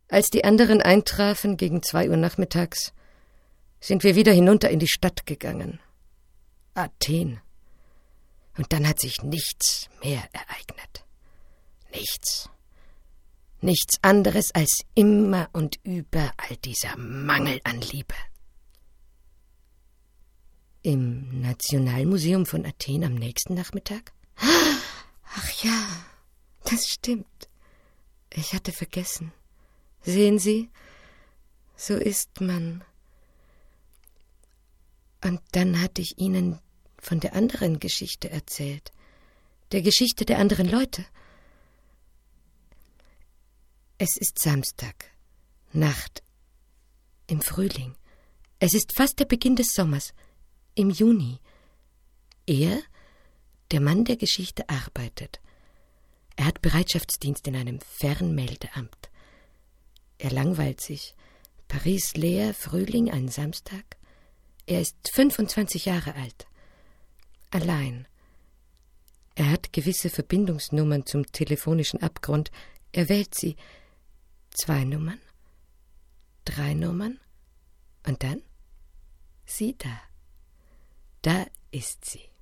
Als die anderen eintrafen gegen 2 Uhr nachmittags, sind wir wieder hinunter in die Stadt gegangen. Athen. Und dann hat sich nichts mehr ereignet. Nichts. Nichts anderes als immer und überall dieser Mangel an Liebe. Im Nationalmuseum von Athen am nächsten Nachmittag? Ach ja, das stimmt. Ich hatte vergessen. Sehen Sie, so ist man. Und dann hatte ich Ihnen von der anderen Geschichte erzählt. Der Geschichte der anderen Leute. Es ist Samstag, Nacht, im Frühling. Es ist fast der Beginn des Sommers, im Juni. Er, der Mann der Geschichte, arbeitet. Er hat Bereitschaftsdienst in einem Fernmeldeamt. Er langweilt sich. Paris leer, Frühling, ein Samstag. Er ist 25 Jahre alt. Allein. Er hat gewisse Verbindungsnummern zum telefonischen Abgrund. Er wählt sie. 2 Nummern, 3 Nummern und dann sie da. Da ist sie.